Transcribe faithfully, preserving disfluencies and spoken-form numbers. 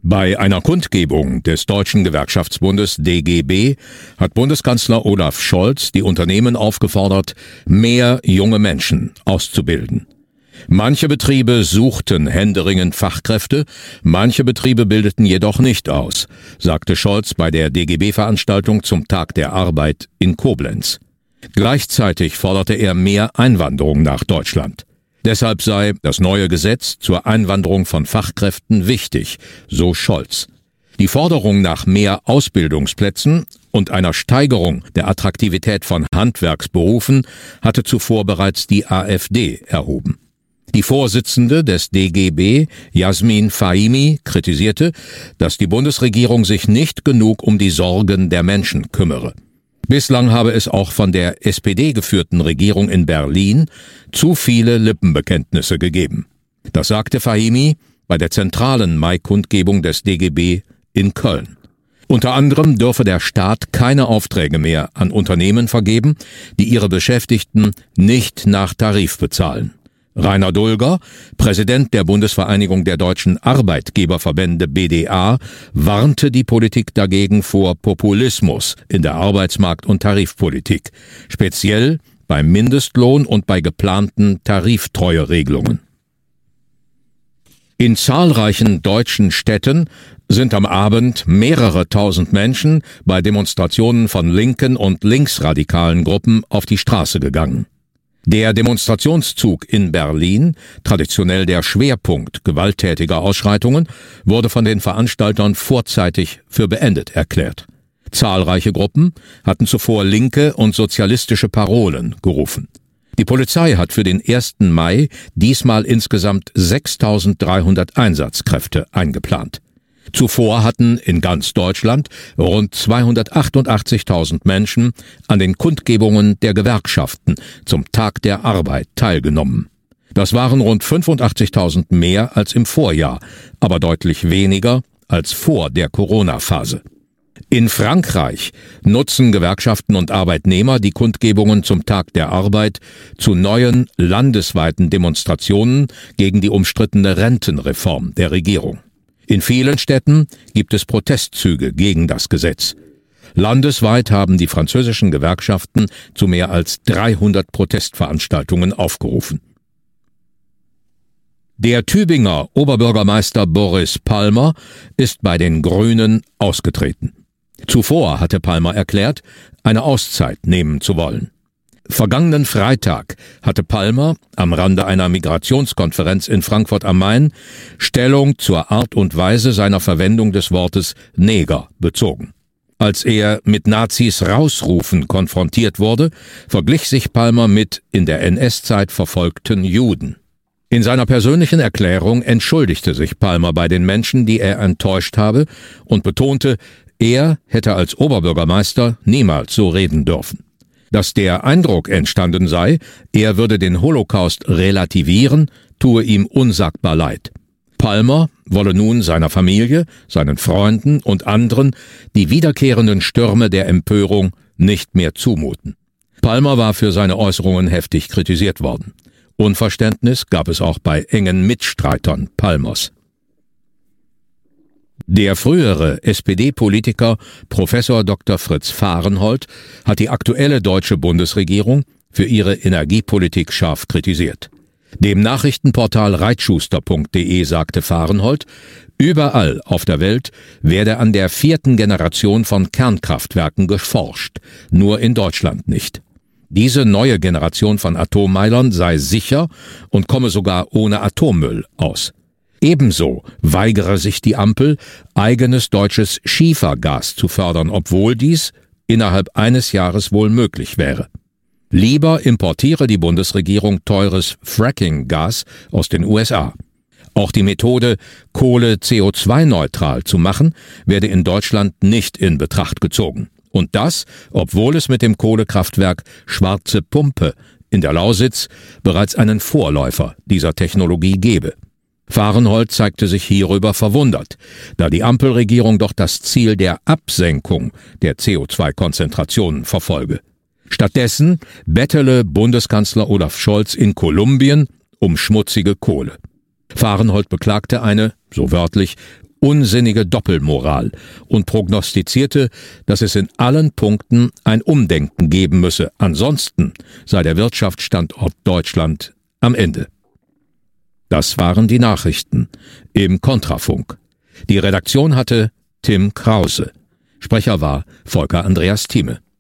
Bei einer Kundgebung des Deutschen Gewerkschaftsbundes D G B hat Bundeskanzler Olaf Scholz die Unternehmen aufgefordert, mehr junge Menschen auszubilden. Manche Betriebe suchten händeringend Fachkräfte, manche Betriebe bildeten jedoch nicht aus, sagte Scholz bei der D G B-Veranstaltung zum Tag der Arbeit in Koblenz. Gleichzeitig forderte er mehr Einwanderung nach Deutschland. Deshalb sei das neue Gesetz zur Einwanderung von Fachkräften wichtig, so Scholz. Die Forderung nach mehr Ausbildungsplätzen und einer Steigerung der Attraktivität von Handwerksberufen hatte zuvor bereits die AfD erhoben. Die Vorsitzende des D G B, Yasmin Fahimi, kritisierte, dass die Bundesregierung sich nicht genug um die Sorgen der Menschen kümmere. Bislang habe es auch von der S P D geführten Regierung in Berlin zu viele Lippenbekenntnisse gegeben. Das sagte Fahimi bei der zentralen Mai-Kundgebung des D G B in Köln. Unter anderem dürfe der Staat keine Aufträge mehr an Unternehmen vergeben, die ihre Beschäftigten nicht nach Tarif bezahlen. Rainer Dulger, Präsident der Bundesvereinigung der deutschen Arbeitgeberverbände B D A, warnte die Politik dagegen vor Populismus in der Arbeitsmarkt- und Tarifpolitik, speziell beim Mindestlohn und bei geplanten Tariftreueregelungen. In zahlreichen deutschen Städten sind am Abend mehrere tausend Menschen bei Demonstrationen von linken und linksradikalen Gruppen auf die Straße gegangen. Der Demonstrationszug in Berlin, traditionell der Schwerpunkt gewalttätiger Ausschreitungen, wurde von den Veranstaltern vorzeitig für beendet erklärt. Zahlreiche Gruppen hatten zuvor linke und sozialistische Parolen gerufen. Die Polizei hat für den ersten Mai diesmal insgesamt sechstausenddreihundert Einsatzkräfte eingeplant. Zuvor hatten in ganz Deutschland rund zweihundertachtundachtzigtausend Menschen an den Kundgebungen der Gewerkschaften zum Tag der Arbeit teilgenommen. Das waren rund fünfundachtzigtausend mehr als im Vorjahr, aber deutlich weniger als vor der Corona-Phase. In Frankreich nutzen Gewerkschaften und Arbeitnehmer die Kundgebungen zum Tag der Arbeit zu neuen landesweiten Demonstrationen gegen die umstrittene Rentenreform der Regierung. In vielen Städten gibt es Protestzüge gegen das Gesetz. Landesweit haben die französischen Gewerkschaften zu mehr als dreihundert Protestveranstaltungen aufgerufen. Der Tübinger Oberbürgermeister Boris Palmer ist bei den Grünen ausgetreten. Zuvor hatte Palmer erklärt, eine Auszeit nehmen zu wollen. Vergangenen Freitag hatte Palmer am Rande einer Migrationskonferenz in Frankfurt am Main Stellung zur Art und Weise seiner Verwendung des Wortes Neger bezogen. Als er mit Nazis rausrufen konfrontiert wurde, verglich sich Palmer mit in der N S-Zeit verfolgten Juden. In seiner persönlichen Erklärung entschuldigte sich Palmer bei den Menschen, die er enttäuscht habe, und betonte, er hätte als Oberbürgermeister niemals so reden dürfen. Dass der Eindruck entstanden sei, er würde den Holocaust relativieren, tue ihm unsagbar leid. Palmer wolle nun seiner Familie, seinen Freunden und anderen die wiederkehrenden Stürme der Empörung nicht mehr zumuten. Palmer war für seine Äußerungen heftig kritisiert worden. Unverständnis gab es auch bei engen Mitstreitern Palmers. Der frühere S P D-Politiker Professor Doktor Fritz Fahrenhold hat die aktuelle deutsche Bundesregierung für ihre Energiepolitik scharf kritisiert. Dem Nachrichtenportal reitschuster punkt de sagte Fahrenhold, überall auf der Welt werde an der vierten Generation von Kernkraftwerken geforscht, nur in Deutschland nicht. Diese neue Generation von Atommeilern sei sicher und komme sogar ohne Atommüll aus. Ebenso weigere sich die Ampel, eigenes deutsches Schiefergas zu fördern, obwohl dies innerhalb eines Jahres wohl möglich wäre. Lieber importiere die Bundesregierung teures Fracking-Gas aus den U S A. Auch die Methode, Kohle C O zwei neutral zu machen, werde in Deutschland nicht in Betracht gezogen. Und das, obwohl es mit dem Kohlekraftwerk Schwarze Pumpe in der Lausitz bereits einen Vorläufer dieser Technologie gebe. Fahrenhold zeigte sich hierüber verwundert, da die Ampelregierung doch das Ziel der Absenkung der C O zwei Konzentrationen verfolge. Stattdessen bettele Bundeskanzler Olaf Scholz in Kolumbien um schmutzige Kohle. Fahrenhold beklagte eine, so wörtlich, unsinnige Doppelmoral und prognostizierte, dass es in allen Punkten ein Umdenken geben müsse, ansonsten sei der Wirtschaftsstandort Deutschland am Ende. Das waren die Nachrichten im Kontrafunk. Die Redaktion hatte Tim Krause. Sprecher war Volker Andreas Thieme.